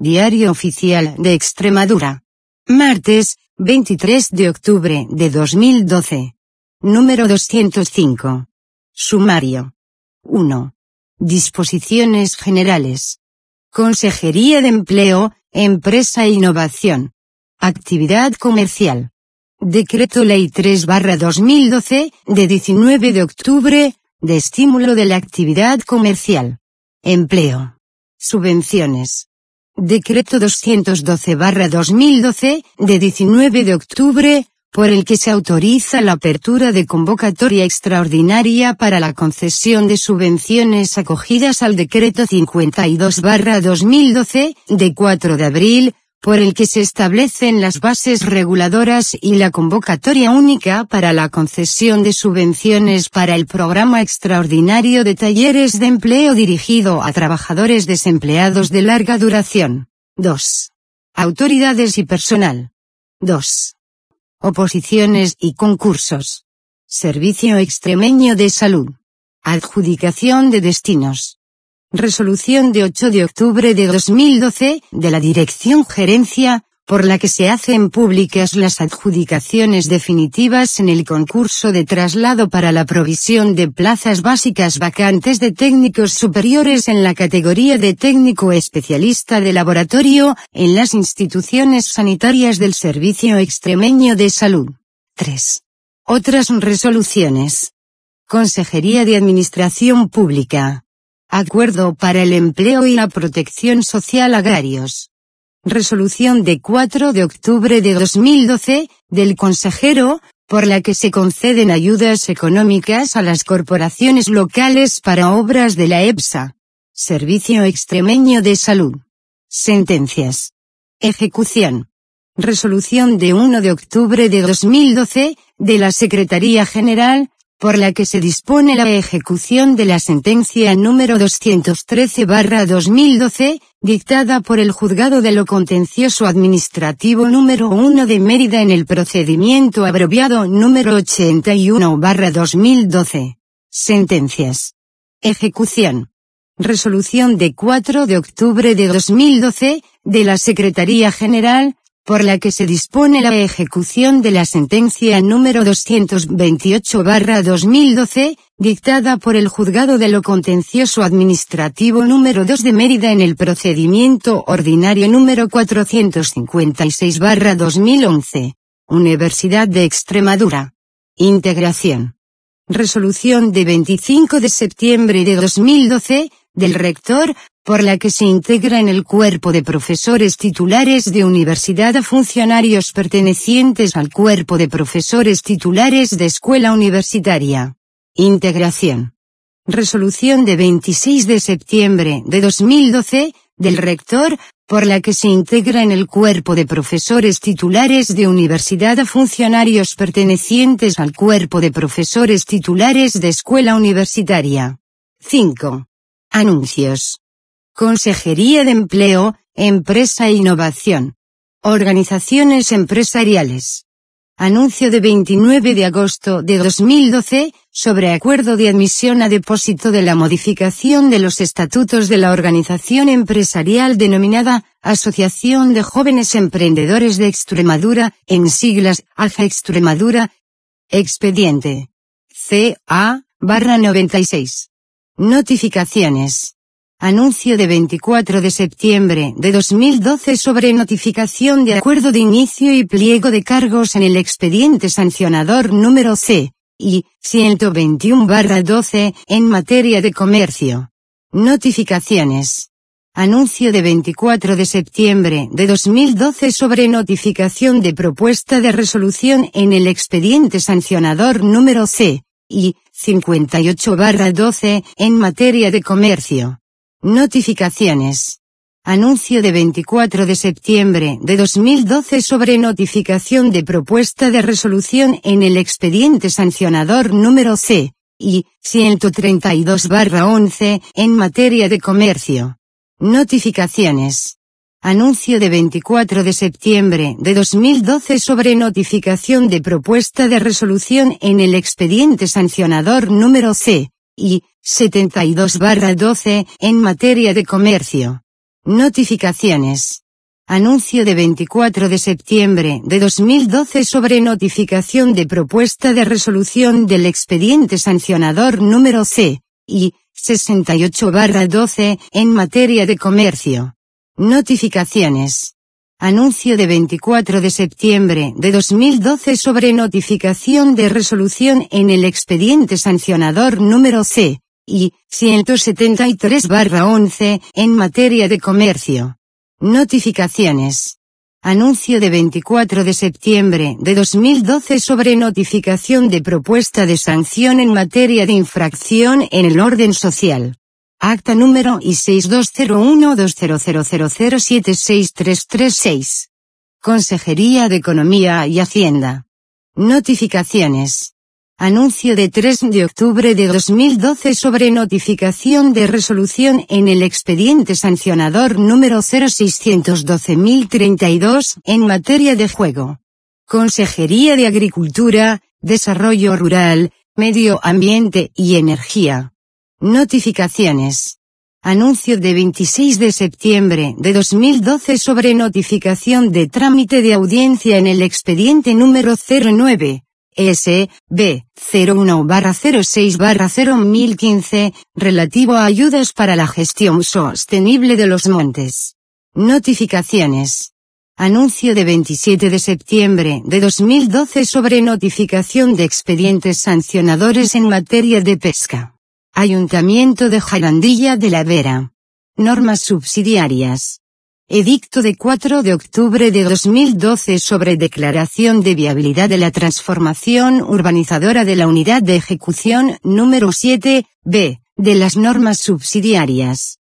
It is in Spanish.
Diario Oficial de Extremadura. Martes, 23 de octubre de 2012. Número 205. Sumario. 1. Disposiciones generales. Consejería de Empleo, Empresa e Innovación. Actividad comercial. Decreto Ley 3/2012, de 19 de octubre, de estímulo de la actividad comercial. Empleo. Subvenciones. Decreto 212/2012, de 19 de octubre, por el que se autoriza la apertura de convocatoria extraordinaria para la concesión de subvenciones acogidas al Decreto 52/2012, de 4 de abril, por el que se establecen las bases reguladoras y la convocatoria única para la concesión de subvenciones para el Programa Extraordinario de Talleres de Empleo dirigido a trabajadores desempleados de larga duración. 2. Autoridades y personal. 2. Oposiciones y concursos. Servicio Extremeño de Salud. Adjudicación de destinos. Resolución de 8 de octubre de 2012, de la Dirección Gerencia, por la que se hacen públicas las adjudicaciones definitivas en el concurso de traslado para la provisión de plazas básicas vacantes de técnicos superiores en la categoría de técnico especialista de laboratorio, en las instituciones sanitarias del Servicio Extremeño de Salud. 3. Otras resoluciones. Consejería de Administración Pública. Acuerdo para el Empleo y la Protección Social Agrarios. Resolución de 4 de octubre de 2012, del consejero, por la que se conceden ayudas económicas a las corporaciones locales para obras de la EPSA. Servicio Extremeño de Salud. Sentencias. Ejecución. Resolución de 1 de octubre de 2012, de la Secretaría General, por la que se dispone la ejecución de la sentencia número 213/2012, dictada por el Juzgado de lo Contencioso Administrativo número 1 de Mérida en el procedimiento abreviado número 81/2012. Sentencias. Ejecución. Resolución de 4 de octubre de 2012, de la Secretaría General, por la que se dispone la ejecución de la sentencia número 228/2012, dictada por el Juzgado de lo Contencioso Administrativo número 2 de Mérida en el procedimiento ordinario número 456/2011. Universidad de Extremadura. Integración. Resolución de 25 de septiembre de 2012, del rector, por la que se integra en el cuerpo de profesores titulares de universidad a funcionarios pertenecientes al cuerpo de profesores titulares de escuela universitaria. Integración. Resolución de 26 de septiembre de 2012, del rector, por la que se integra en el cuerpo de profesores titulares de universidad a funcionarios pertenecientes al cuerpo de profesores titulares de escuela universitaria. 5. Anuncios. Consejería de Empleo, Empresa e Innovación. Organizaciones empresariales. Anuncio de 29 de agosto de 2012, sobre acuerdo de admisión a depósito de la modificación de los estatutos de la organización empresarial denominada Asociación de Jóvenes Emprendedores de Extremadura, en siglas AJE Extremadura. Expediente. CA/96. Notificaciones. Anuncio de 24 de septiembre de 2012 sobre notificación de acuerdo de inicio y pliego de cargos en el expediente sancionador número C. y 121/12 en materia de comercio. Notificaciones. Anuncio de 24 de septiembre de 2012 sobre notificación de propuesta de resolución en el expediente sancionador número C. y 58/12 en materia de comercio. Notificaciones. Anuncio de 24 de septiembre de 2012 sobre notificación de propuesta de resolución en el expediente sancionador número C. y 132/11 en materia de comercio. Notificaciones. Anuncio de 24 de septiembre de 2012 sobre notificación de propuesta de resolución en el expediente sancionador número C. y 72/12 en materia de comercio. Notificaciones. Anuncio de 24 de septiembre de 2012 sobre notificación de propuesta de resolución del expediente sancionador número C.I. 68/12 en materia de comercio. Notificaciones. Anuncio de 24 de septiembre de 2012 sobre notificación de resolución en el expediente sancionador número C.I. 173/11 en materia de comercio. Notificaciones. Anuncio de 24 de septiembre de 2012 sobre notificación de propuesta de sanción en materia de infracción en el orden social. Acta número I62012000076336. Consejería de Economía y Hacienda. Notificaciones. Anuncio de 3 de octubre de 2012 sobre notificación de resolución en el expediente sancionador número 0612032 en materia de juego. Consejería de Agricultura, Desarrollo Rural, Medio Ambiente y Energía. Notificaciones. Anuncio de 26 de septiembre de 2012 sobre notificación de trámite de audiencia en el expediente número 09. S.B. 01/06/01.015, relativo a ayudas para la gestión sostenible de los montes. Notificaciones. Anuncio de 27 de septiembre de 2012 sobre notificación de expedientes sancionadores en materia de pesca. Ayuntamiento de Jarandilla de la Vera. Normas subsidiarias. Edicto de 4 de octubre de 2012 sobre declaración de viabilidad de la transformación urbanizadora de la unidad de ejecución número 7, B, de las normas subsidiarias.